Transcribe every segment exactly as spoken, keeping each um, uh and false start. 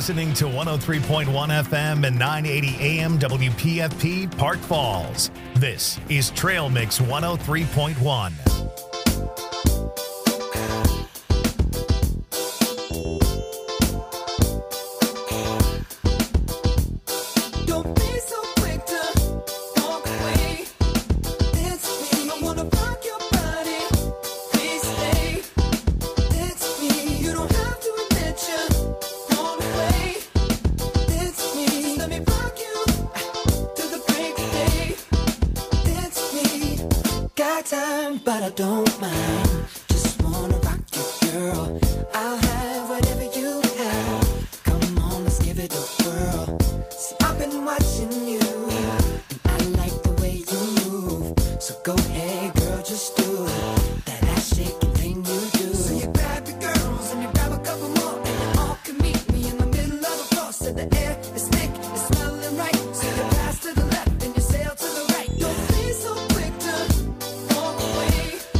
listening to one oh three point one F M and nine eighty A M W P F P Park Falls. This is Trail Mix one oh three point one. But I don't mind, just wanna rock you, girl. I'll have whatever you have. Come on, let's give it a whirl. See, I've been watching you, and I like the way you move. So go ahead, girl, just do it. That ass shaking thing you do. So you grab your girls and you grab a couple more, and you all can meet me in the middle of the floor. So the air is thick, it's smelling right. So you pass to the left and you sail to the right. Don't be so quick to walk away.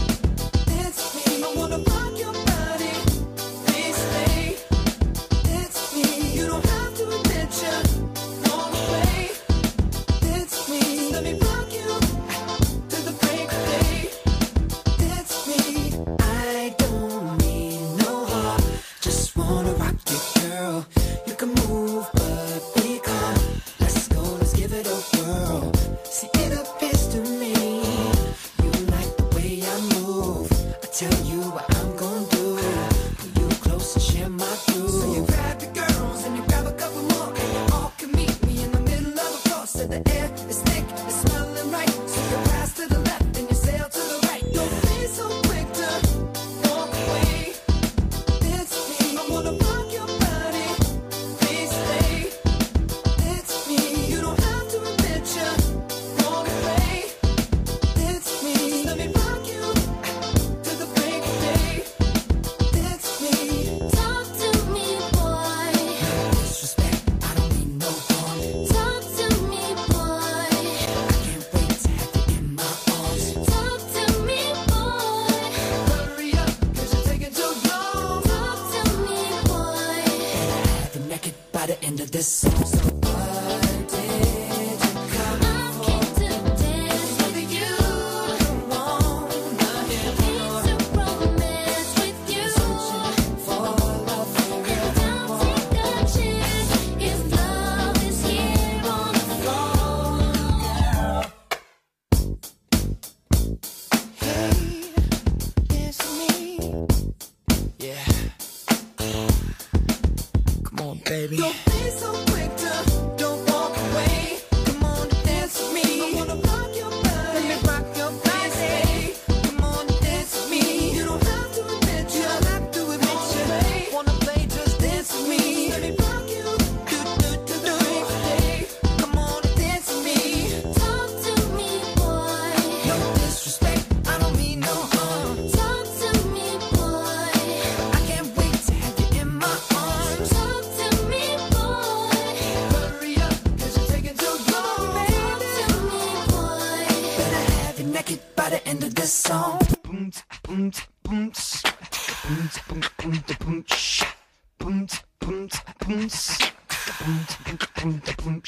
Baby. Don't be so quick to don't walk away. Come on and dance with me. I wanna rock your body. Let me rock your body. Come on and dance with me. You don't have to admit you. don't have to admit you. Wanna play, just dance with me. Let me rock you. Do do do do. Day. Come on and dance with me. Talk to me, boy. No disrespect, I don't mean no harm. Talk to me, boy. I can't wait to have you in my arms. Talk to me, boy. Hurry up, cause you're taking too long, baby. Talk to me, boy. Better have you naked by the end of this song. Boom, boom, boom, boom, boom, boom, boom, boom, boom, boom, boom, boom, boom, boom,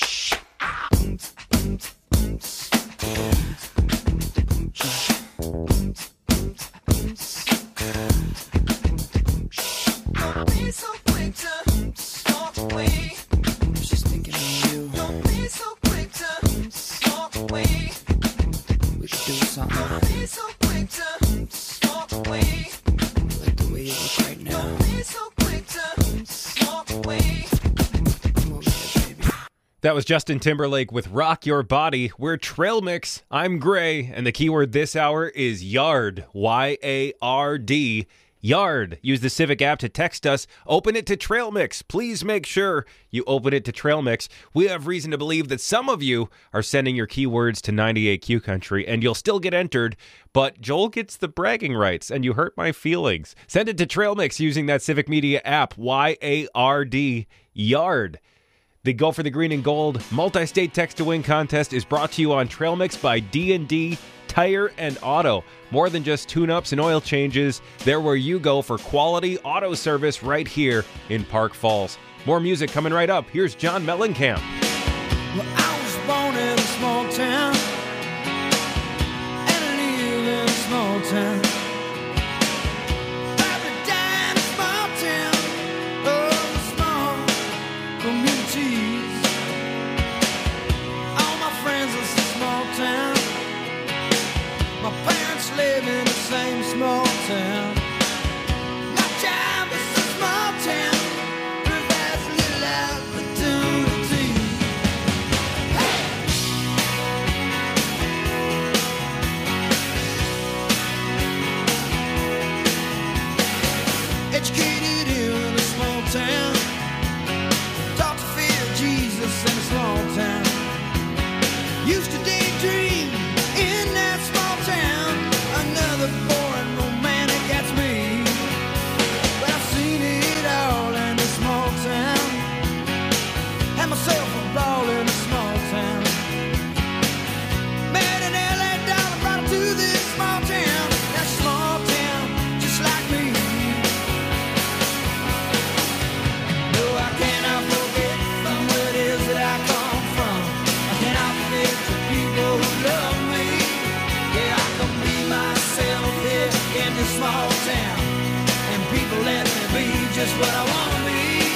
Don't be so quick to walk away. I'm just thinking of you. Don't be so quick to walk away. We should do something. Don't be so quick to walk away. Like the way you look right now. Don't be so quick to walk away. Come over here, baby. That was Justin Timberlake with Rock Your Body. We're Trail Mix. I'm Gray, and the keyword this hour is Yard. Y A R D. Yard. Use the Civic app to text us. Open it to Trail Mix. Please make sure you open it to Trail Mix. We have reason to believe that some of you are sending your keywords to ninety-eight Q Country, and you'll still get entered, but Joel gets the bragging rights, and you hurt my feelings. Send it to Trail Mix using that Civic Media app. Y A R D. Yard. The Go for the Green and Gold multi-state text-to-win contest is brought to you on Trail Mix by D and D Tire and Auto. More than just tune-ups and oil changes, they're where you go for quality auto service right here in Park Falls. More music coming right up. Here's John Mellencamp. Well, I was born in a small town, and I live in a small town. Probably died in a small town, oh, small communities. All my friends live in a small town. My parents live in the same small town. My job is a small town. Educated in a small town, taught to fear Jesus in a small town. Used to daydream in that small town. Another boring romantic, that's me. But I've seen it all in a small town. Had myself a ball in a small town. Met an L A dollar, brought her to this small town. That small town, just like me. No, I cannot forget from where it is that I come from. I cannot forget the people who love me. Yeah, I can be myself here in this small town, and people let me be just what I want to be.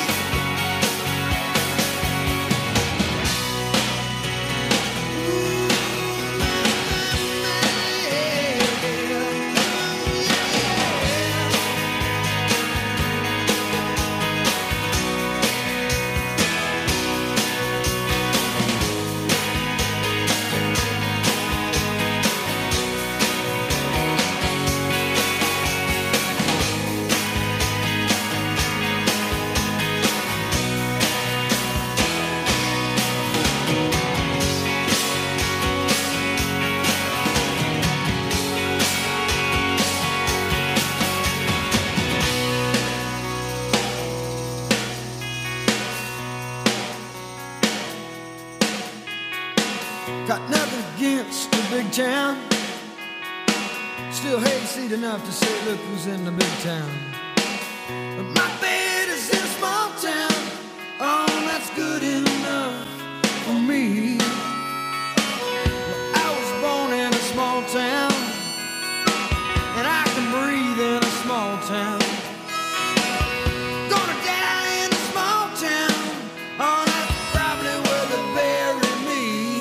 Got nothing against the big town. Still hayseed enough to say, look who's in the big town. But my bed is in a small town. Oh, that's good enough for me. Well, I was born in a small town, and I can breathe in a small town. Gonna die in a small town. Oh, that's probably where they bury me.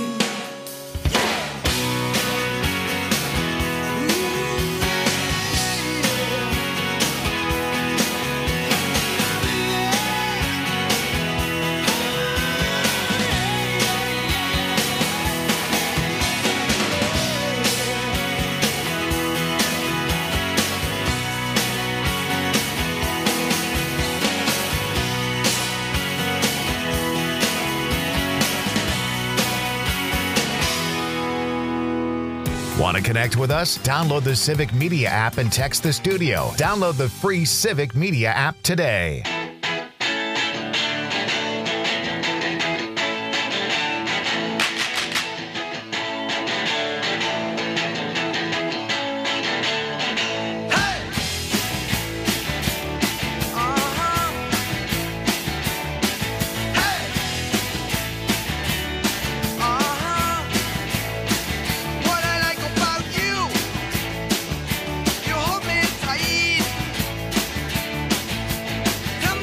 Want to connect with us? Download the Civic Media app and text the studio. Download the free Civic Media app today. Come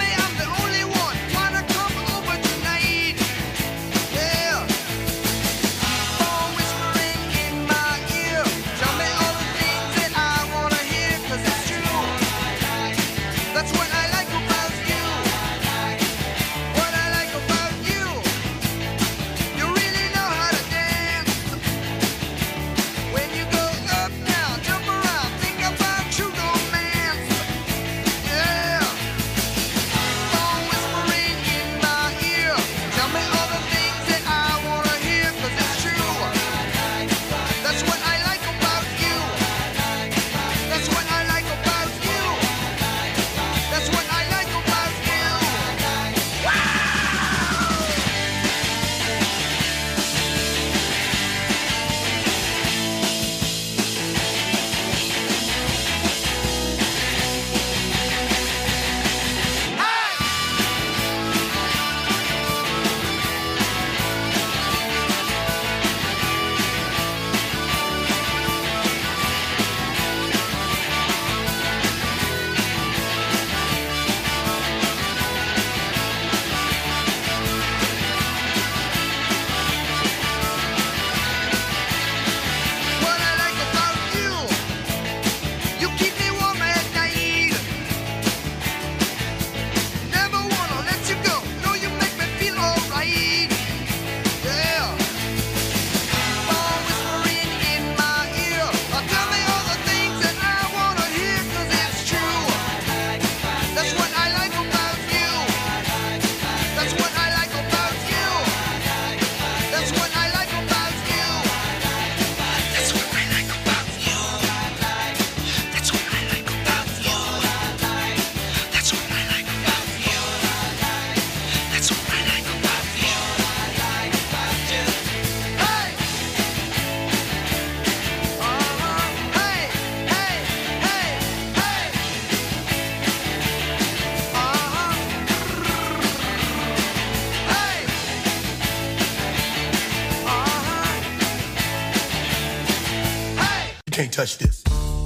You can't touch this.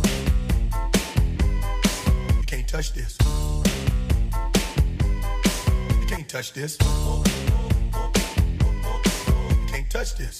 You can't touch this. You can't touch this. You can't touch this.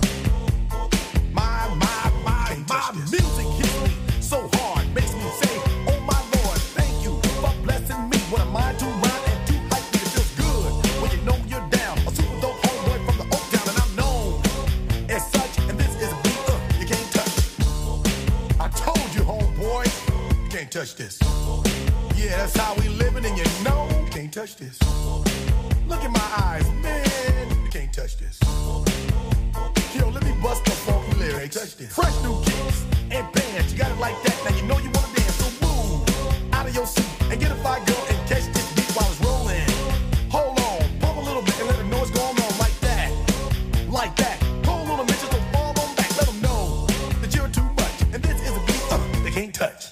My, my, my, my music hits me so hard, makes me say, oh my Lord, thank you for blessing me. What am I to rhyme and to hype me? It feels good when you know you're down. A super dope homeboy from the Oak Town, and I'm known as such. And this is a beat uh, you can't touch. I told you, homeboy, you can't touch this. Yeah, that's how we living, and you know you can't touch this. Look in my eyes, man, you can't touch this. Yo, let me bust the funky lyrics. Fresh new kicks and bands, you got it like that. Now you know you wanna dance, so move out of your seat and get a fire girl and catch this beat while it's rolling. Hold on, pump a little bit and let them know what's going on like that, like that. Hold on a minute, just fall on back, let them know that you're too much. And this is a beat uh, they can't touch.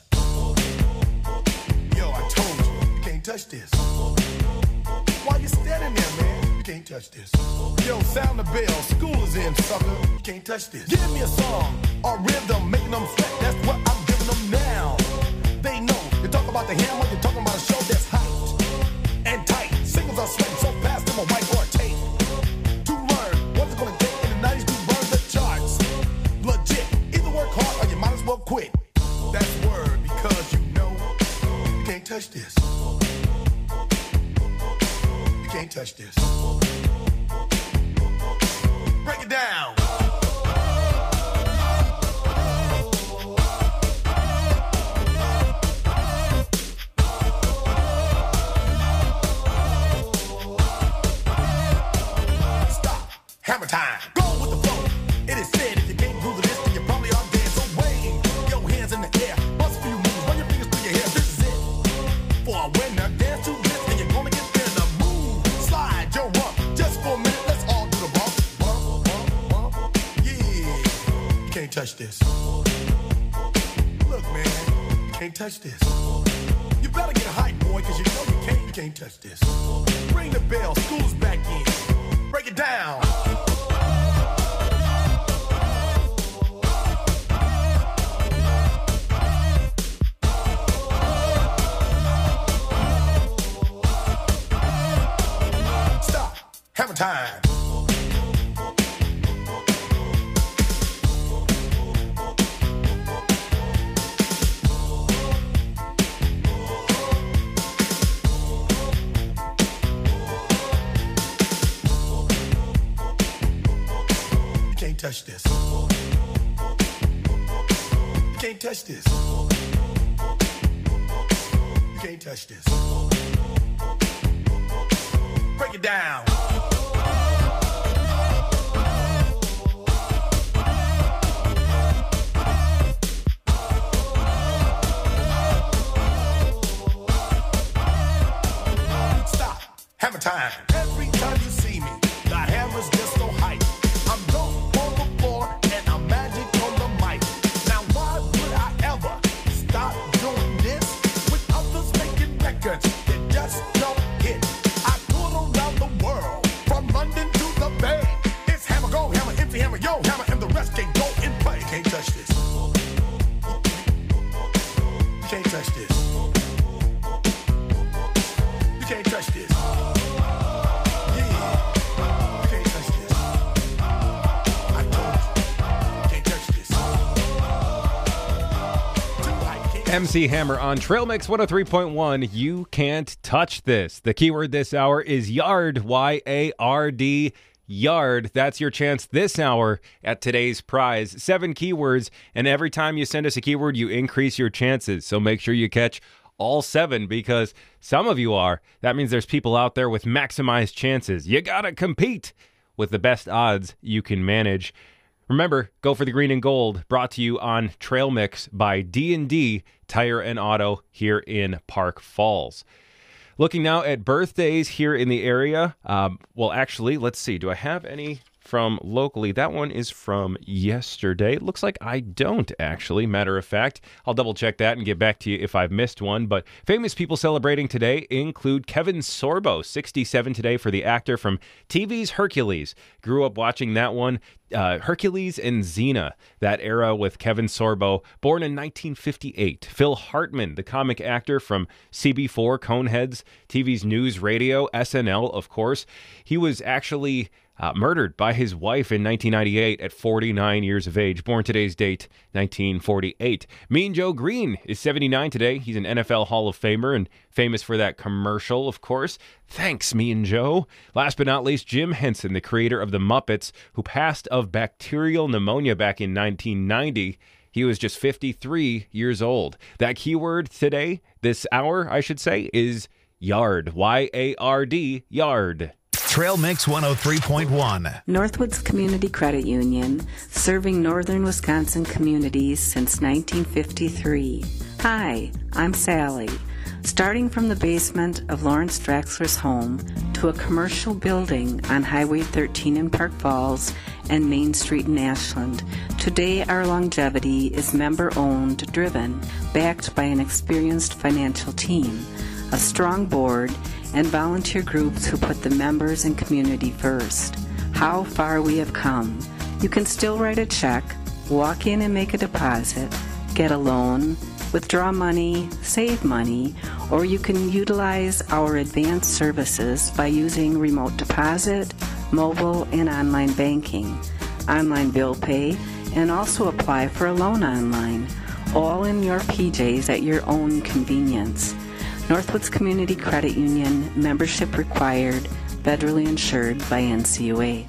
Yo, I told you, you can't touch this. Why you standing there, man? You can't touch this. Yo, sound the bell, school is in, sucker. You can't touch this. Give me a song or rhythm, making them sweat. That's what I'm giving them now. They know. You talk about the hammer, you're talking about a show that's hyped and tight. Singles are sweating so fast, them a white or a tape. To learn what's it gonna take in the nineties to burn the charts. Legit. Either work hard or you might as well quit. That's word because you know you can't touch this. You can't touch this. Break it down. Stop. Hammer time. Go with the flow. It is said if you can't groove to this, then you probably are dead. So wave your hands in the air. Bust a few moves. Run your fingers through your hair. This is it. For a winner, dance to this, and you're gonna get there. The move. Slide your rump. Just for a minute, let's all do the bump. Bump, bump, bump. Yeah. You can't touch this. Look, man. You can't touch this. You better get hype, boy, because you know you can't. You can't touch this. Ring the bell. School's back in. Break it down. Stop. Hammer time. You can't touch this. You can't touch this. You can't touch this. Break it down. Stop. Hammer time. Every time you see me, the hammer's just so hype. I'm dope on the floor and I'm magic on the mic. Now why would I ever stop doing this with others making records that just don't hit? I tour around the world from London to the Bay. It's hammer go, hammer empty, hammer yo, hammer, and the rest can go and play. You can't touch this. You can't touch this. You can't touch this. M C Hammer on Trail Mix one oh three point one. You can't touch this. The keyword this hour is yard, Y A R D, yard. That's your chance this hour at today's prize. Seven keywords, and every time you send us a keyword, you increase your chances. So make sure you catch all seven, because some of you are. That means there's people out there with maximized chances. You gotta compete with the best odds you can manage. Remember, go for the green and gold, brought to you on Trail Mix by D and D Tire and Auto here in Park Falls. Looking now at birthdays here in the area. Um, well, actually, let's see. Do I have any from locally. That one is from yesterday. It looks like I don't, actually. Matter of fact, I'll double check that and get back to you if I've missed one. But famous people celebrating today include Kevin Sorbo, sixty-seven today, for the actor from T V's Hercules. Grew up watching that one. Uh, Hercules and Xena, that era with Kevin Sorbo, born in nineteen fifty-eight. Phil Hartman, the comic actor from C B four, Coneheads, T V's News Radio, S N L, of course. He was actually uh, murdered by his wife in nineteen ninety-eight at forty-nine years of age. Born today's date, nineteen forty-eight. Mean Joe Green is seventy-nine today. He's an N F L Hall of Famer and famous for that commercial, of course. Thanks, Mean Joe. Last but not least, Jim Henson, the creator of The Muppets, who passed of bacterial pneumonia back in nineteen ninety. He was just fifty-three years old. That keyword today, this hour, I should say, is yard. Y A R D, yard. Trail Mix one oh three point one. Northwoods Community Credit Union, serving northern Wisconsin communities since nineteen fifty-three. Hi, I'm Sally. Starting from the basement of Lawrence Draxler's home to a commercial building on Highway thirteen in Park Falls and Main Street in Ashland, today our longevity is member-owned, driven, backed by an experienced financial team, a strong board, and volunteer groups who put the members and community first. How far we have come. You can still write a check, walk in and make a deposit, get a loan, withdraw money, save money, or you can utilize our advanced services by using remote deposit, mobile, and online banking, online bill pay, and also apply for a loan online, all in your P Js at your own convenience. Northwoods Community Credit Union, membership required, federally insured by N C U A.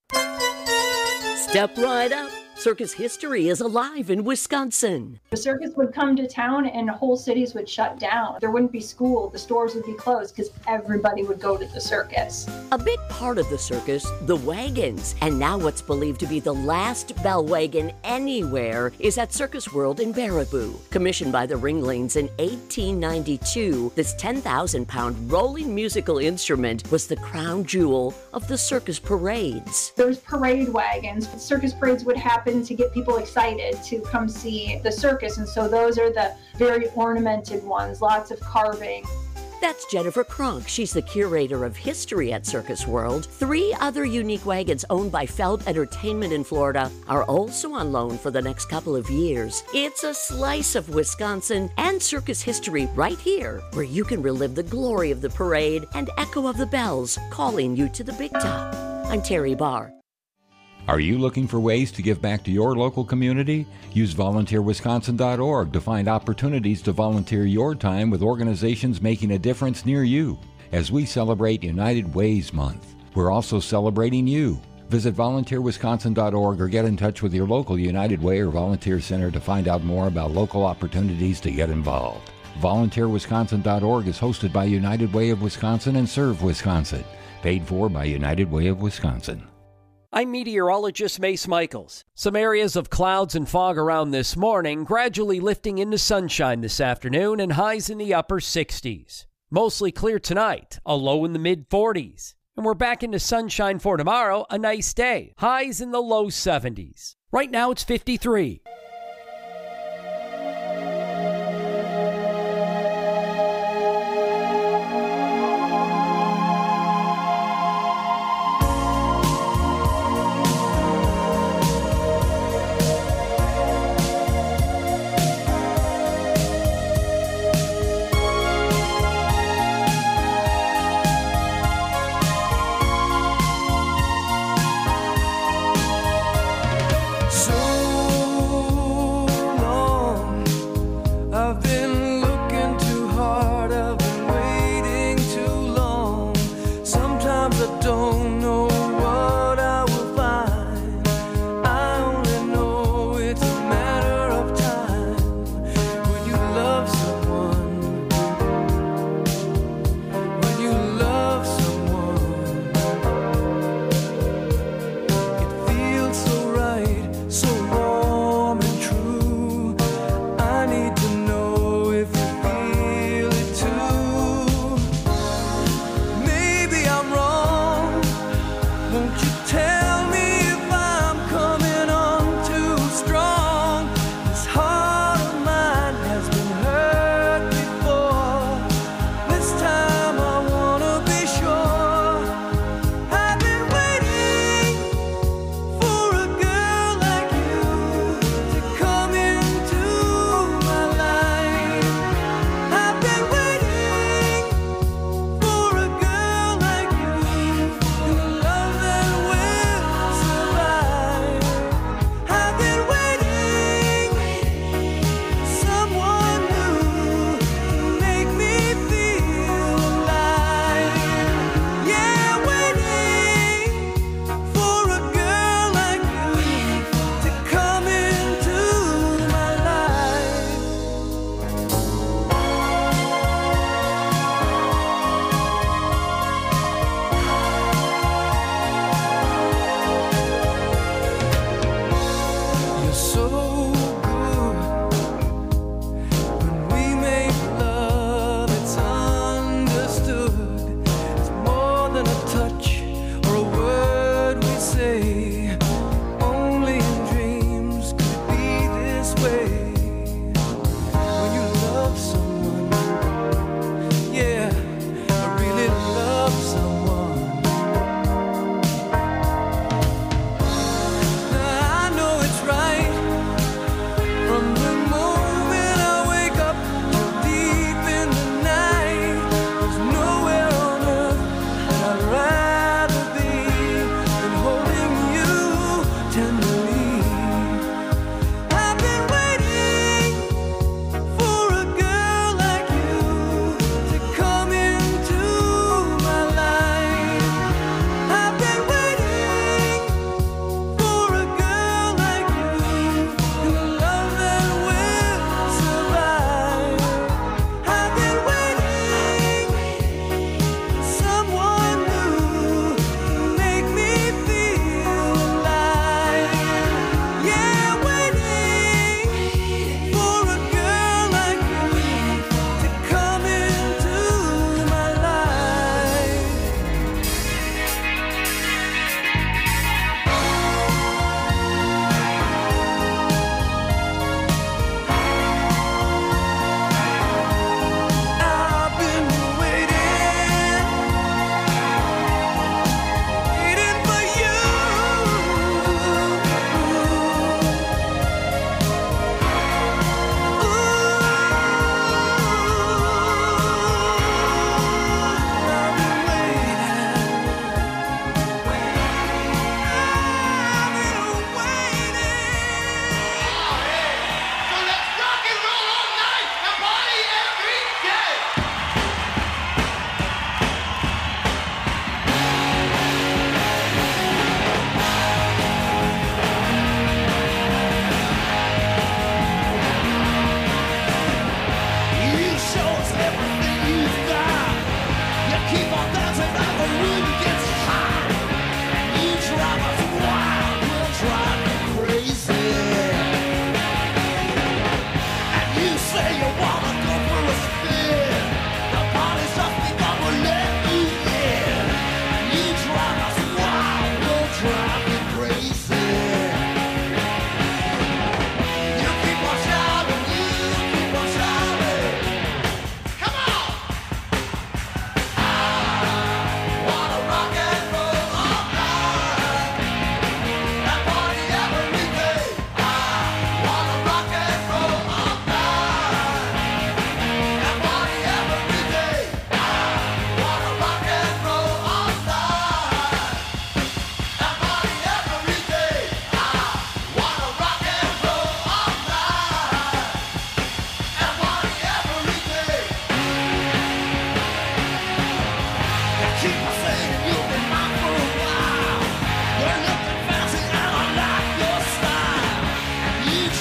Step right up. Circus history is alive in Wisconsin. The circus would come to town and whole cities would shut down. There wouldn't be school, the stores would be closed because everybody would go to the circus. A big part of the circus, the wagons. And now what's believed to be the last bell wagon anywhere is at Circus World in Baraboo. Commissioned by the Ringlings in eighteen ninety-two, this ten thousand pound rolling musical instrument was the crown jewel of the circus parades. There's parade wagons. Circus parades would happen to get people excited to come see the circus, and so those are the very ornamented ones, lots of carving. That's Jennifer Kronk. She's the curator of history at Circus World. Three other unique wagons owned by Feld Entertainment in Florida are also on loan for the next couple of years. It's a slice of Wisconsin and circus history right here, where you can relive the glory of the parade and echo of the bells calling you to the big top. I'm Terry Barr. Are you looking for ways to give back to your local community? Use volunteer wisconsin dot org to find opportunities to volunteer your time with organizations making a difference near you. As we celebrate United Ways Month, we're also celebrating you. Visit volunteer wisconsin dot org or get in touch with your local United Way or Volunteer Center to find out more about local opportunities to get involved. volunteer wisconsin dot org is hosted by United Way of Wisconsin and Serve Wisconsin. Paid for by United Way of Wisconsin. I'm meteorologist Mace Michaels. Some areas of clouds and fog around this morning, gradually lifting into sunshine this afternoon and highs in the upper sixties. Mostly clear tonight, a low in the mid forties. And we're back into sunshine for tomorrow, a nice day. Highs in the low seventies. Right now it's fifty-three.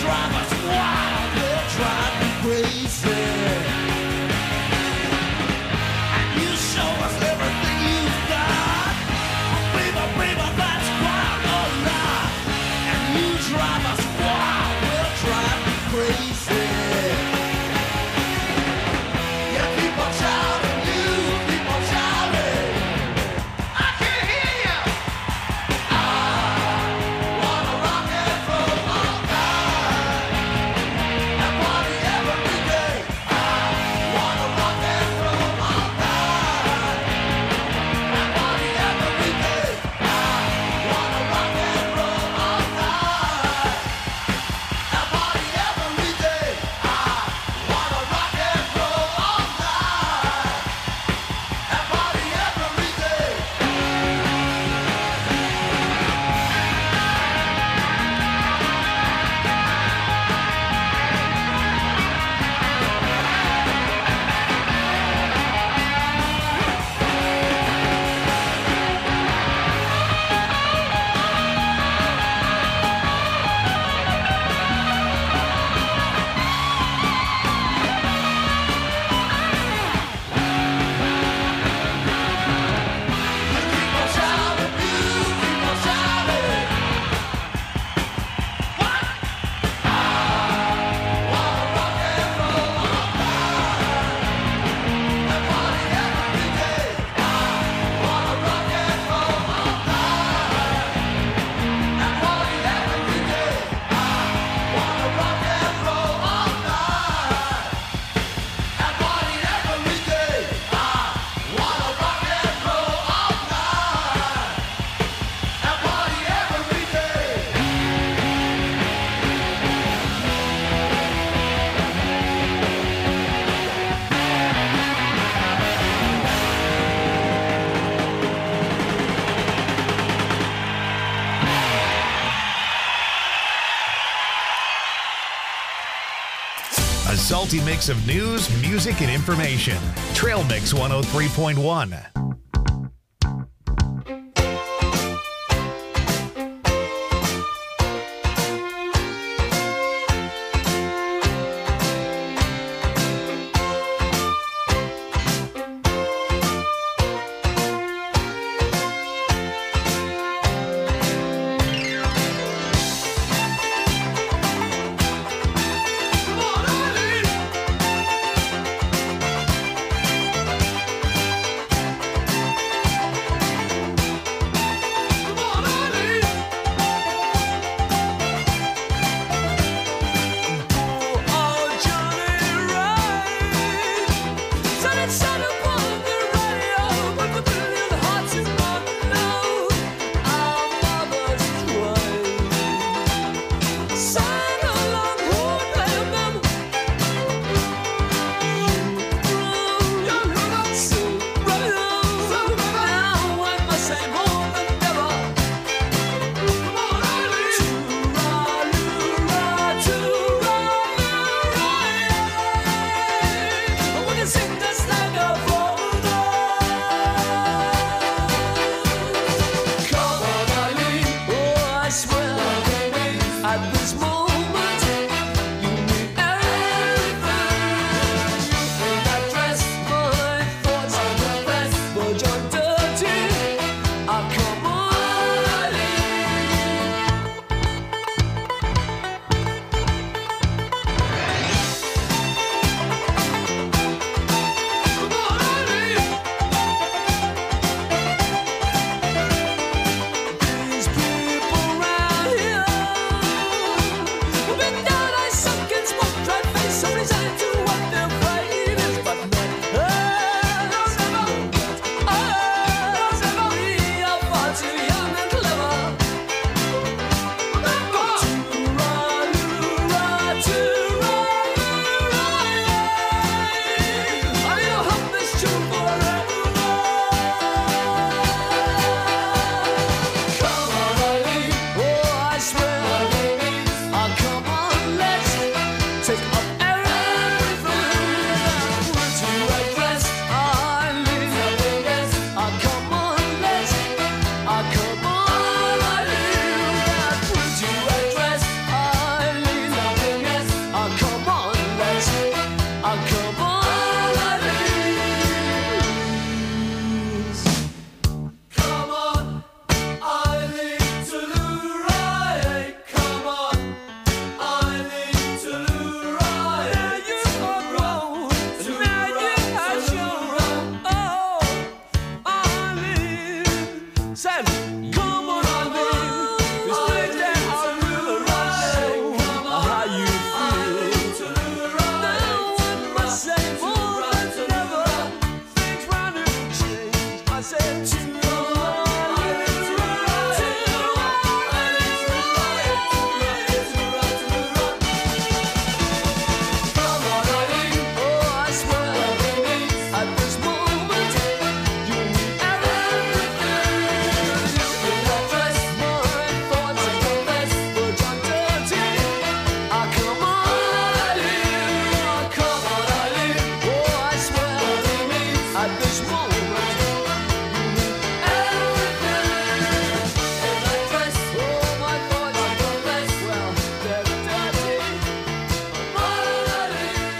drive us wild, they'll drive me crazy. And you show us everything you've got. Baby, baby, that's wild or not. And you drive us wild, they'll drive me crazy. Yeah, keep on shouting, you keep on shouting. I can hear you. I wanna rock and roll all night and party every day. I wanna rock and roll all night and party every day. I wanna rock and roll all night and party every day. I wanna rock and roll all night and party every day. Keep on shouting, you keep on shouting. What? I wanna rock and roll all night and party every day. I wanna rock and roll all night and party every day. I wanna rock and roll all night and party every day. I wanna rock and roll all night and party every day. A salty mix of news, music, and information. Trail Mix one oh three point one. Come on, Eileen.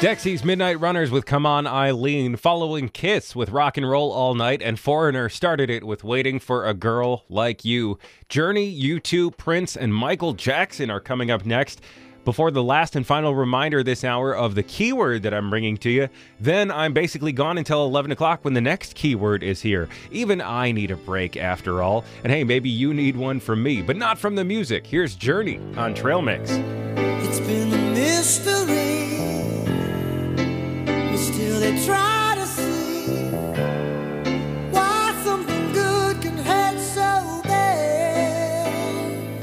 Dexy's Midnight Runners with Come On Eileen, following Kiss with Rock and Roll All Night, and Foreigner started it with Waiting for a Girl Like You. Journey, U two, Prince, and Michael Jackson are coming up next. Before the last and final reminder this hour of the keyword that I'm bringing to you, then I'm basically gone until eleven o'clock when the next keyword is here. Even I need a break after all. And hey, maybe you need one from me, but not from the music. Here's Journey on Trail Mix. It's been a mystery, but still they try to see why something good can hurt so bad.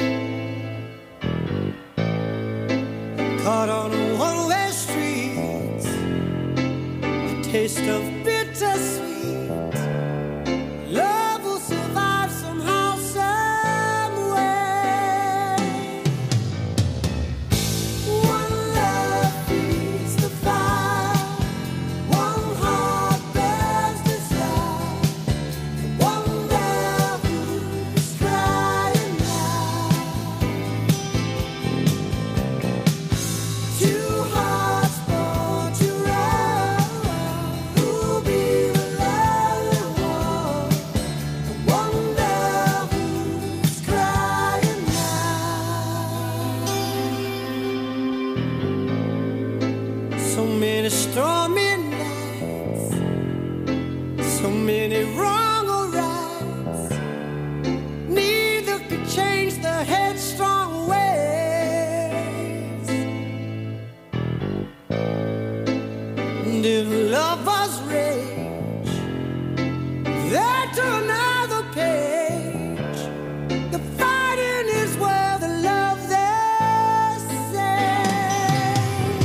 Caught on a one-way street, the taste of bittersweet. Love will survive somehow, some way. One love feeds the fire, one heart burns desire, one love who's crying now. Two hearts born to run, who'll be the lonely one? The one love who's crying now. So many stormy nights, so many wrong or rights. Neither could change the headstrong ways. And if lovers rage, they're to another page. The fighting is where the love they say.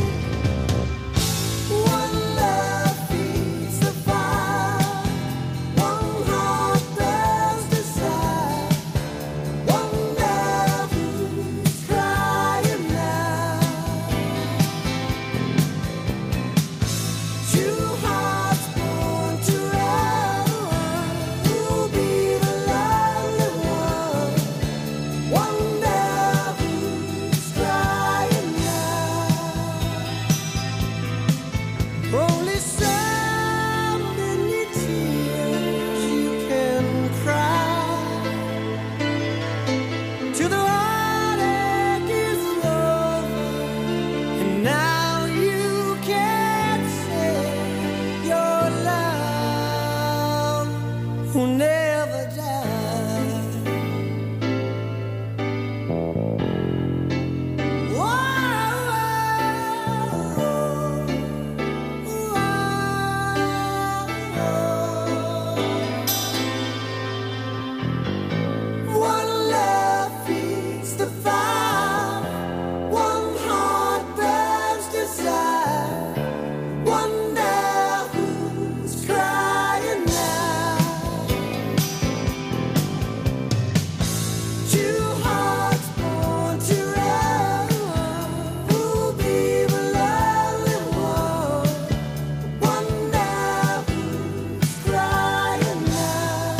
One love feeds the fire, one heart burns desire, one love who's crying now. Two hearts born to run, who'll be the lonely one? One love who's crying now. Only so many tears you can cry till the heartache is over, and now you can say your love will never die. One love feeds the fire, one heart burns desire, one love who's crying now. Two hearts born to run, who'll be the lonely one? One love who's crying now.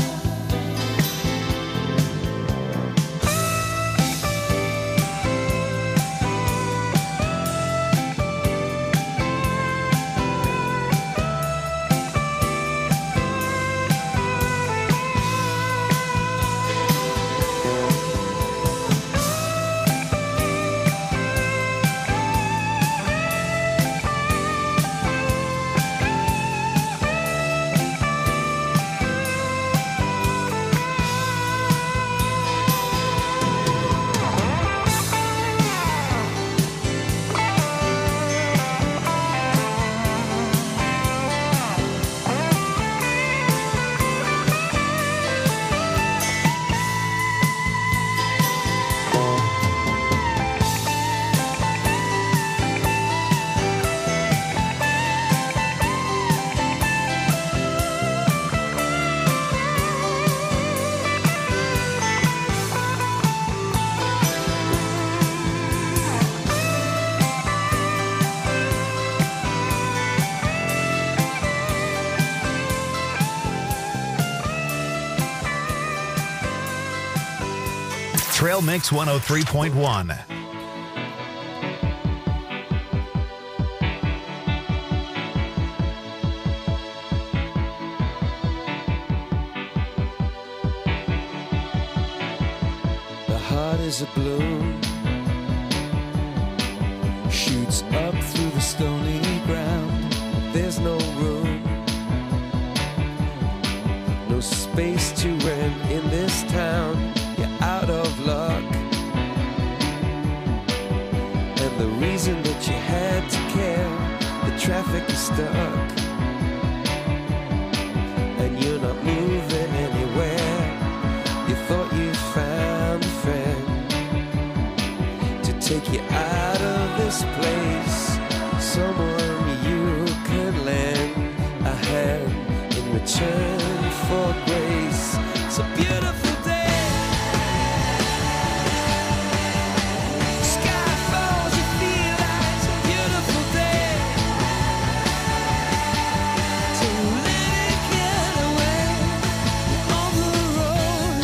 Trail Mix one oh three point one. is a bloom, shoots up through the stony ground. There's no room, no space to rent in this town. You're out of luck, and the reason that you had to care, the traffic is stuck, and you're not moving anywhere. You thought you found a friend to take you out of this place, someone you could lend a hand in return for grace. It's a beautiful day. Sky falls, you feel like it's a beautiful day. So let it get away on the road,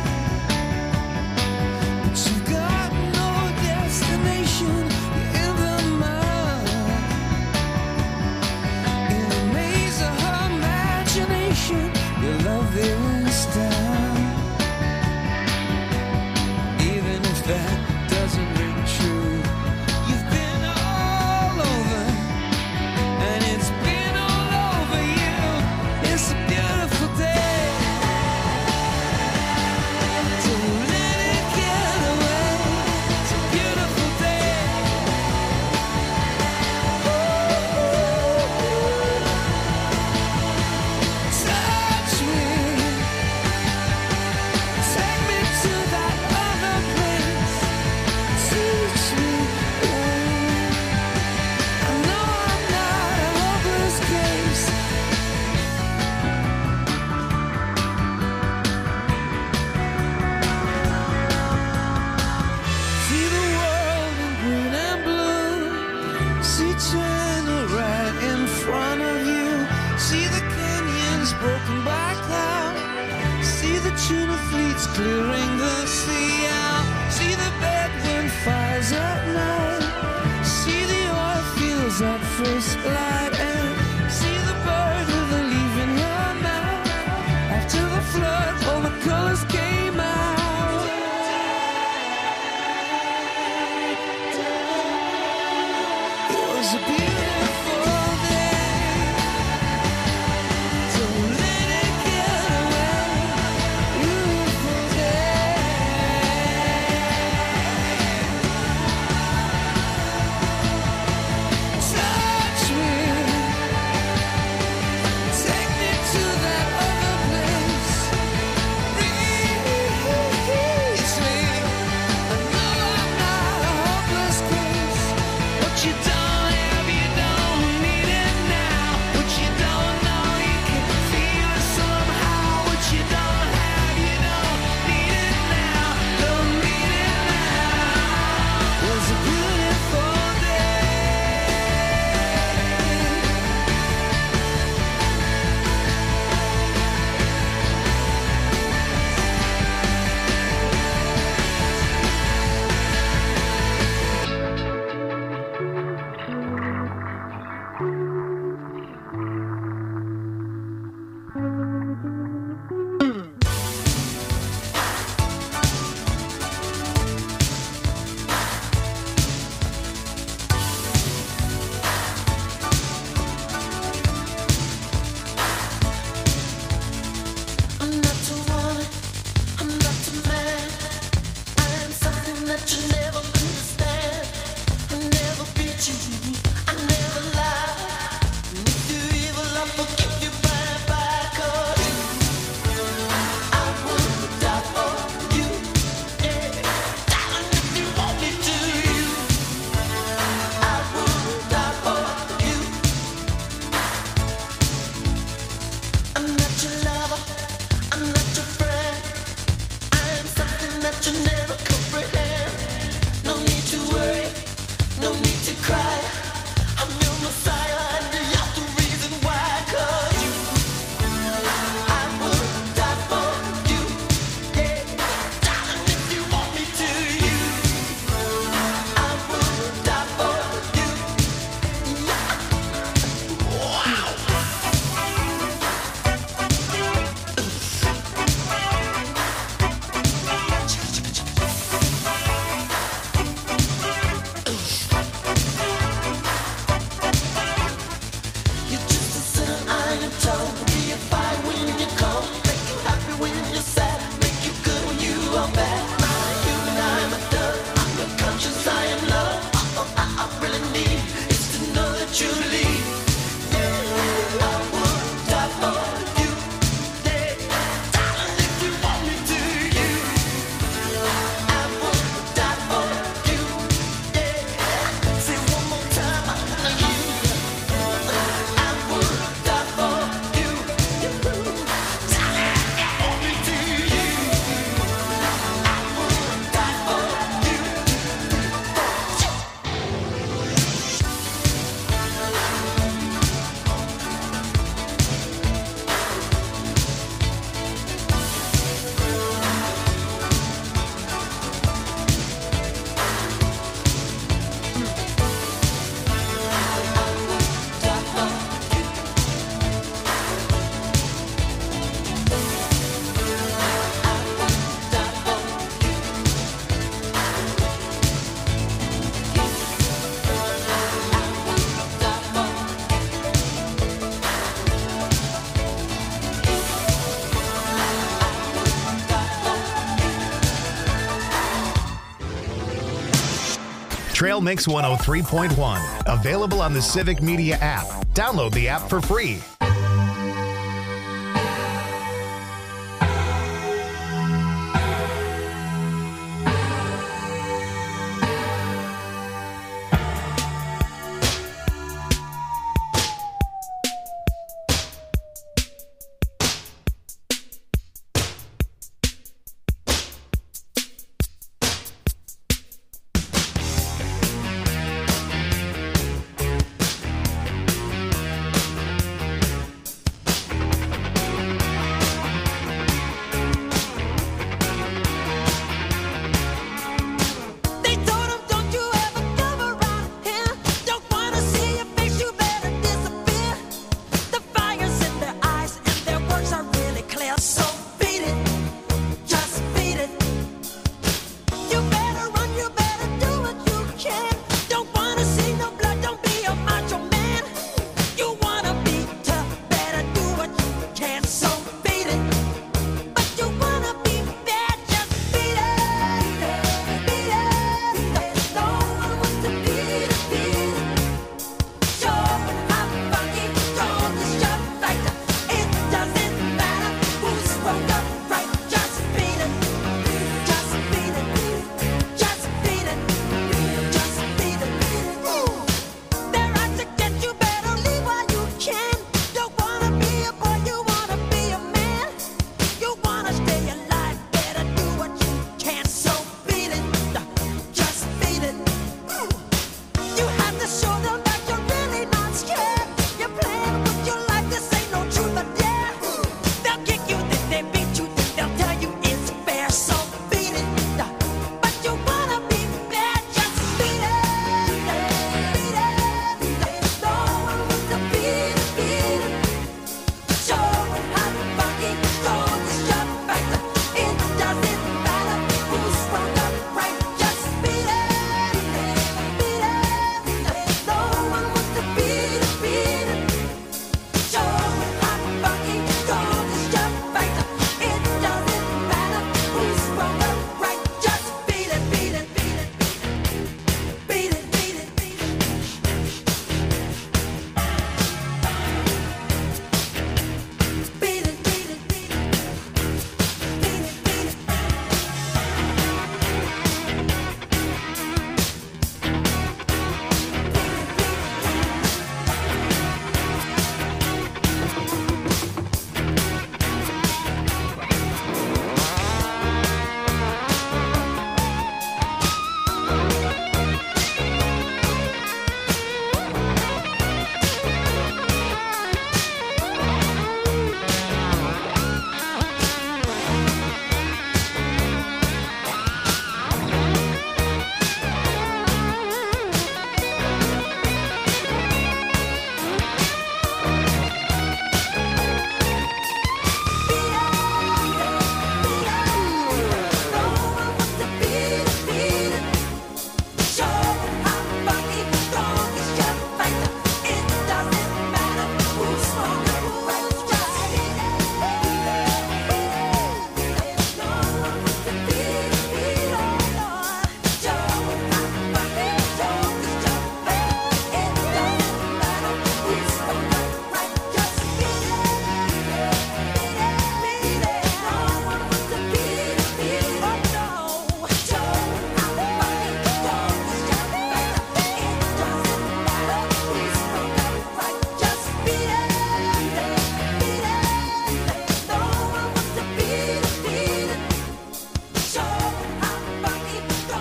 but you've got no destination. You're in the mud, in the maze of her imagination. You love this town, even if that doesn't ring true. You've been all over, and it's been all over you. It's a beautiful day. So let it get away. It's a beautiful day. Touch me, take me to that other place. Teach me. I know I'm not a hopeless case. See the world in green and blue. See China right in front of you. See the canyons broken by cloud. See the tuna fleets clearing the sea out. See the bedroom fires at night. See the oil fields at first light. And see the bird with a leaf in her mouth. After the flood, all the colors came out. It was a beautiful day. So let it get away. Beautiful day. Touch me, take me to that other place. Release me. I know I'm not a hopeless case. What you done, have you you leave. I would die for you. Yeah. Darling, if you want me to, you. I would die for you. Yeah. Say one more time, you. I would die for you. Darling, if you want me to, you. I would die for you. Trail Mix one oh three point one. Available on the Civic Media app. Download the app for free.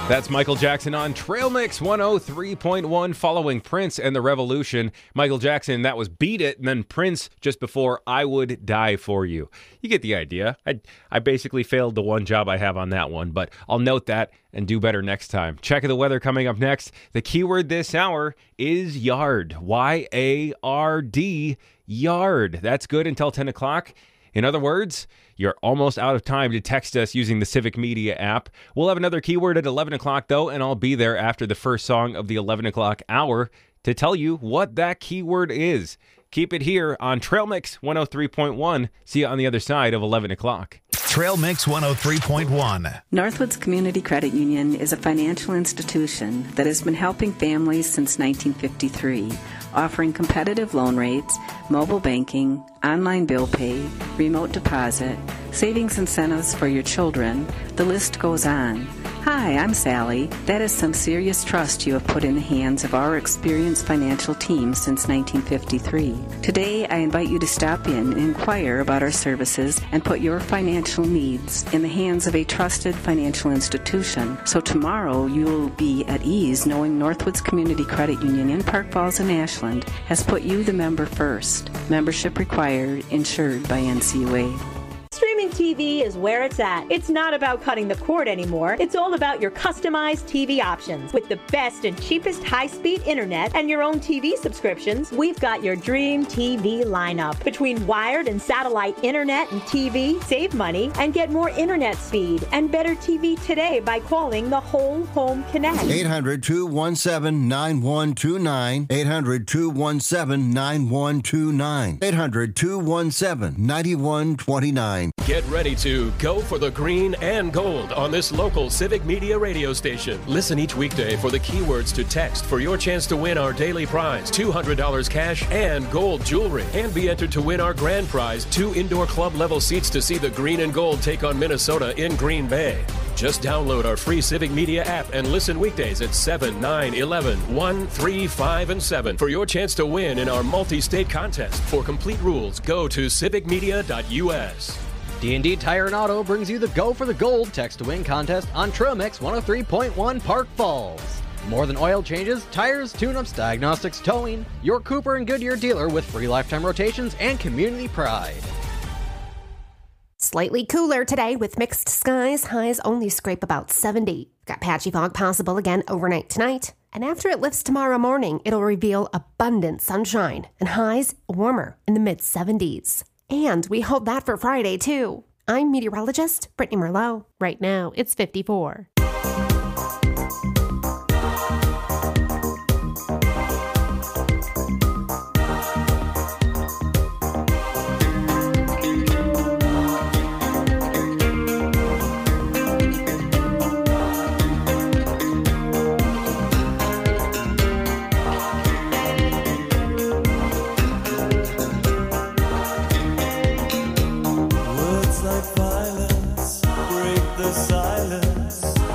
That's Michael Jackson on Trail Mix one oh three point one, following Prince and the Revolution. Michael Jackson, that was Beat It, and then Prince just before I Would Die For You. You get the idea. I, I basically failed the one job I have on that one, but I'll note that and do better next time. Check of the weather coming up next. The keyword this hour is yard. Y A R D, yard. That's good until ten o'clock. In other words, you're almost out of time to text us using the Civic Media app. We'll have another keyword at eleven o'clock, though, and I'll be there after the first song of the eleven o'clock hour to tell you what that keyword is. Keep it here on Trail Mix one oh three point one. See you on the other side of eleven o'clock. Trail Mix one oh three point one. Northwoods Community Credit Union is a financial institution that has been helping families since nineteen fifty-three, offering competitive loan rates, mobile banking, online bill pay, remote deposit, savings incentives for your children. The list goes on. Hi, I'm Sally. That is some serious trust you have put in the hands of our experienced financial team since nineteen fifty-three. Today, I invite you to stop in and inquire about our services and put your financial needs in the hands of a trusted financial institution. So tomorrow, you will be at ease knowing Northwoods Community Credit Union in Park Falls and Ashland has put you, the member, first. Membership required, insured by N C U A. Streaming T V is where it's at. It's not about cutting the cord anymore. It's all about your customized T V options. With the best and cheapest high-speed internet and your own T V subscriptions, we've got your dream T V lineup. Between wired and satellite internet and T V, save money and get more internet speed and better T V today by calling the Whole Home Connect. eight hundred, two one seven, nine one two nine. eight hundred, two one seven, nine one two nine. eight hundred, two one seven, nine one two nine. Get ready to go for the green and gold on this local Civic Media radio station. Listen each weekday for the keywords to text for your chance to win our daily prize, two hundred dollars cash and gold jewelry. And be entered to win our grand prize, two indoor club level seats to see the green and gold take on Minnesota in Green Bay. Just download our free Civic Media app and listen weekdays at seven, nine, eleven, one, three, five, and seven for your chance to win in our multi-state contest. For complete rules, go to civic media dot U S. D and D Tire and Auto brings you the Go for the Gold Text to Win contest on Trail Mix one oh three point one Park Falls. More than oil changes, tires, tune-ups, diagnostics, towing, your Cooper and Goodyear dealer with free lifetime rotations and community pride. Slightly cooler today with mixed skies. Highs only scrape about seventy. Got patchy fog possible again overnight tonight. And after it lifts tomorrow morning, it'll reveal abundant sunshine and highs warmer in the mid-seventies. And we hold that for Friday, too. I'm meteorologist Brittany Merlot. Right now, it's fifty-four. Words like violence break the silence.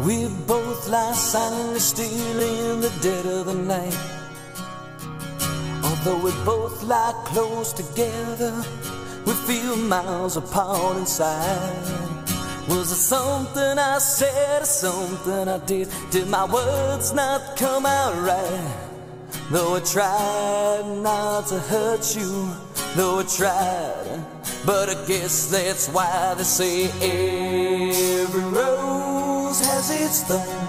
We both lie silently still in the dead of the night. Although we both lie close together, we feel miles apart inside. Was it something I said or something I did? Did my words not come out right? Though I tried not to hurt you, though I tried, but I guess that's why they say every rose has its thorn.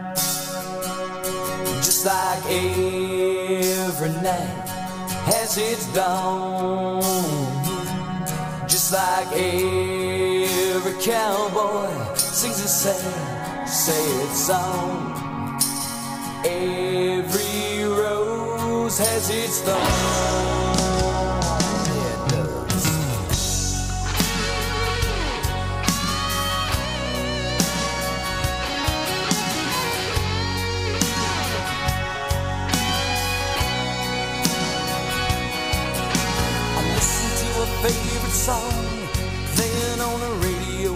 Just like every night has its dawn. Just like every cowboy sings a sad, sad song. Every rose has its thorn. Yeah, it does. I listen to a favorite song playing on the radio.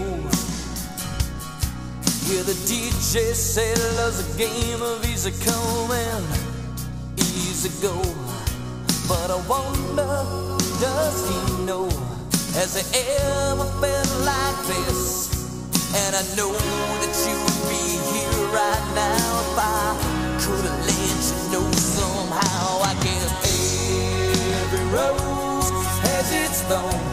Yeah, the D J said love's a game of easy come and easy go. But I wonder, does he know? Has he ever felt like this? And I know that you'd be here right now if I could have let you know somehow. I guess every rose has its thorn.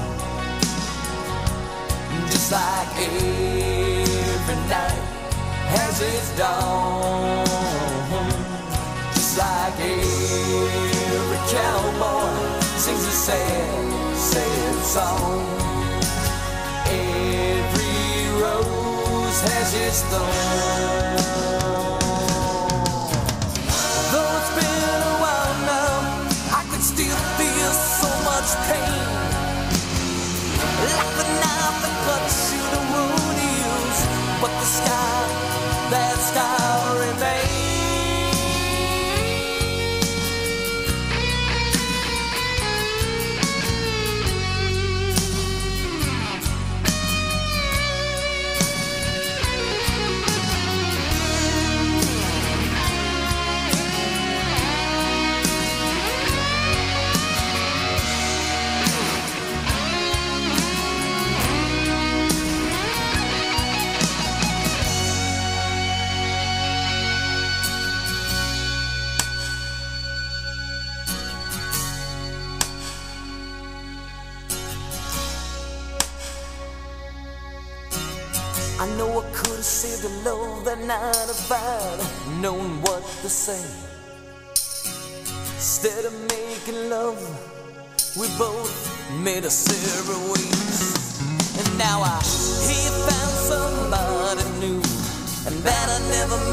Just like every night has its dawn. Just like every cowboy sings a sad, sad song. Every rose has its thorn. Though it's been a while now, I can still feel so much pain. Like the knife that cuts you the wound heals, but the scar, that scar remains. I know I could have saved a love that night if I'd known what to say. Instead of making love, we both made us separate ways. And now I, he found somebody new, and that I never